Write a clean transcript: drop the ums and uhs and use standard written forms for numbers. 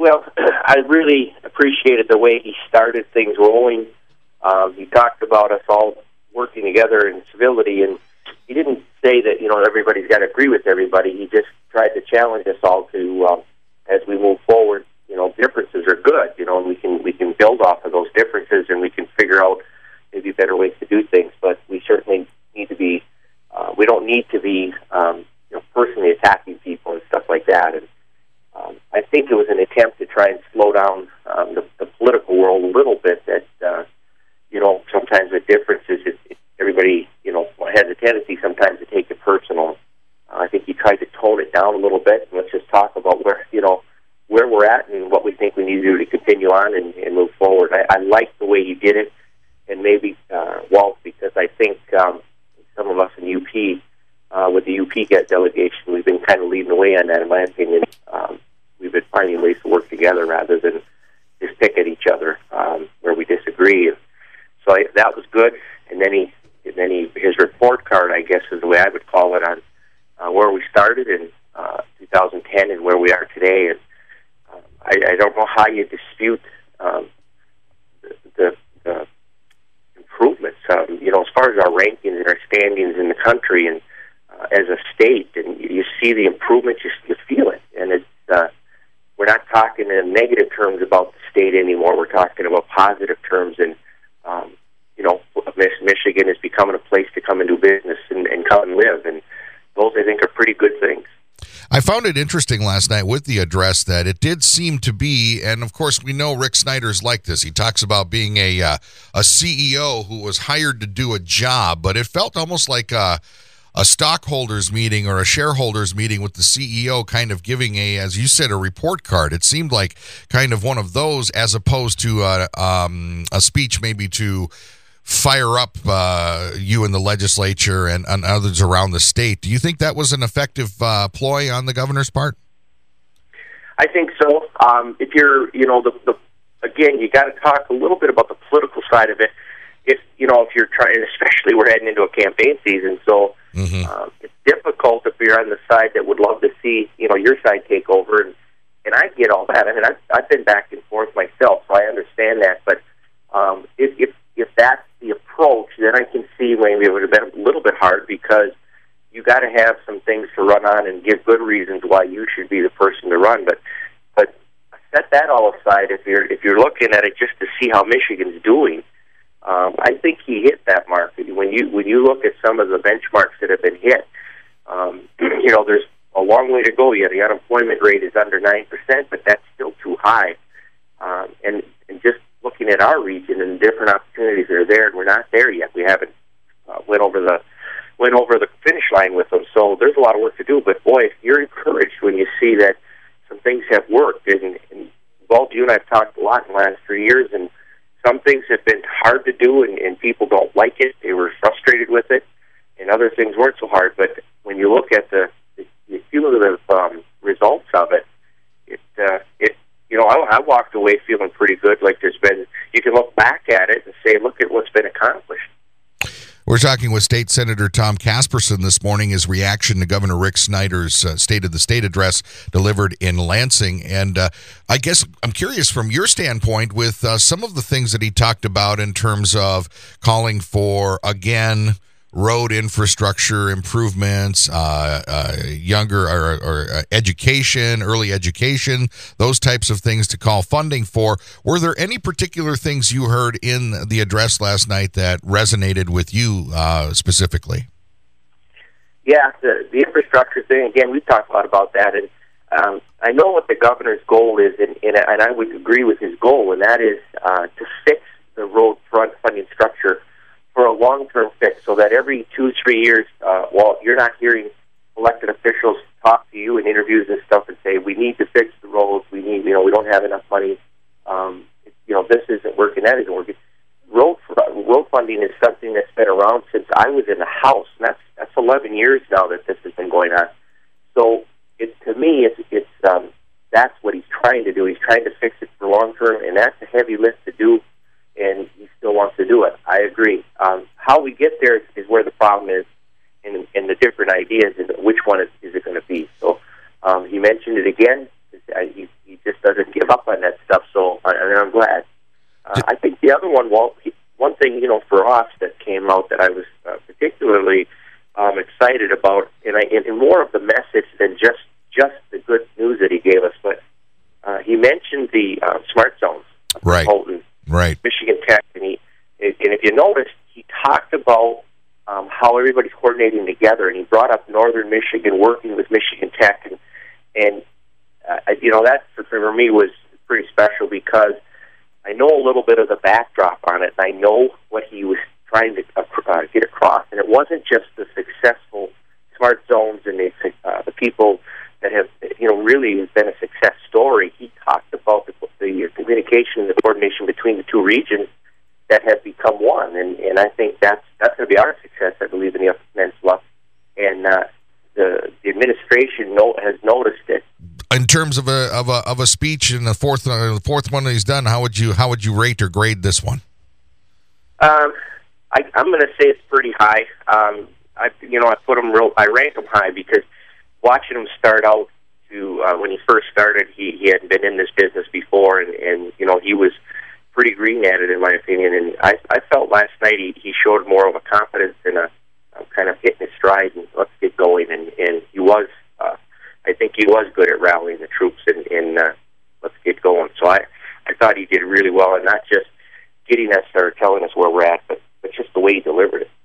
Well, I really appreciated the way he started things rolling. He talked about us all working together in civility, and he didn't say that, everybody's got to agree with everybody. He just tried to challenge us all to, as we move forward, differences are good, and we can build off of those differences, and we can figure out maybe better ways to do things. But we certainly need to be, we don't need to be, personally attacking people and stuff like that. And I think it was an attempt to try and slow down the political world a little bit. That sometimes with differences, everybody has a tendency sometimes to take it personal. I think he tried to tone it down a little bit, and let's just talk about where we're at and what we think we need to do to continue on and move forward. I like the way he did it, and maybe Walt, because I think some of us in UP, with the UP delegation, we've been kind of leading the way on that, in my opinion. We've been finding ways to work together rather than just pick at each other where we disagree. So that was good. And then his report card, I guess, is the way I would call it, on where we started in 2010 and where we are today. And I don't know how you dispute the improvements. As far as our rankings and our standings in the country and as a state, and you see the improvement, you feel it. And it's we're not talking in negative terms about the state anymore. We're talking about positive terms, and Michigan is becoming a place to come and do business and come and live, and those, I think, are pretty good things. I found it interesting last night with the address that it did seem to be, and of course we know Rick Snyder's like this. He talks about being a CEO who was hired to do a job, but it felt almost like a stockholders meeting or a shareholders meeting with the CEO, kind of giving as you said, a report card. It seemed like kind of one of those, as opposed to a speech maybe to fire up you in the legislature and others around the state. Do you think that was an effective ploy on the governor's part? I think so. If you're, again, you got to talk a little bit about the political side of it. If you're trying, especially we're heading into a campaign season, so it's difficult if you're on the side that would love to see, your side take over, and I get all that. I mean, I've been back and forth myself, so I understand that. But if that's the approach, then I can see maybe it would have been a little bit hard, because you got to have some things to run on and give good reasons why you should be the person to run. But set that all aside. If you're looking at it just to see how Michigan's doing, I think he hit that mark. When you look at some of the benchmarks that have been hit, there's a long way to go yet. The unemployment rate is under 9%, but that's still too high. And just looking at our region and the different opportunities that are there, and we're not there yet. We haven't went over the finish line with them. So there's a lot of work to do. But boy, you're encouraged when you see that some things have worked. And Walt, you and I have talked a lot in the last 3 years, and some things have been hard to do, and people don't like it. They were frustrated with it, and other things weren't so hard. But when you look at the cumulative results of it, I walked away feeling pretty good. Like you can look back at it and say, look at what's been accomplished. We're talking with State Senator Tom Casperson this morning, his reaction to Governor Rick Snyder's State of the State address delivered in Lansing. And I guess I'm curious from your standpoint with some of the things that he talked about in terms of calling for, again, road infrastructure improvements, younger or education, early education, those types of things to call funding for. Were there any particular things you heard in the address last night that resonated with you specifically? Yeah, the infrastructure thing, again, we've talked a lot about that. And I know what the governor's goal is, and I would agree with his goal, and that is to fix the road front funding structure for a long-term fix, so that every 2-3 years, you're not hearing elected officials talk to you in interviews and stuff and say, we need to fix the roads, we don't have enough money, this isn't working, that isn't working. Road funding is something that's been around since I was in the House, and that's 11 years now that this has been going on. So to me, it's that's what he's trying to do. He's trying to fix it for long-term, and that's a heavy lift to do, and he still wants to do it. I agree. How we get there is where the problem is, and the different ideas, and which one is it going to be. So he mentioned it again. He just doesn't give up I think the other one, one thing, for us that came out that I was particularly excited about, and more of the message than just the good news that he gave us, but he mentioned the smart zones, right? Holton, right, Michigan Tech, and if you noticed, he talked about how everybody's coordinating together, and he brought up Northern Michigan working with Michigan Tech, and that for me was pretty special because I know a little bit of the backdrop on it, and I know what he was trying to get across, and it wasn't just the successful smart zones and the people that have really been a success story. He talked about the communication and the coordination between the two regions that have become one, and I think that's going to be our success, I believe, in the Upper Peninsula, and the administration has noticed it. In terms of a speech in the fourth one that he's done, how would you rate or grade this one? I'm going to say it's pretty high. I put him I rank him high because watching him start out to when he first started, he hadn't been in this business before, and he was pretty green at it, in my opinion. And I felt last night he showed more of a confidence and a kind of hitting his stride and let's get going. And he was, I think he was good at rallying the troops and let's get going. So I thought he did really well, and not just getting us or telling us where we're at, but just the way he delivered it.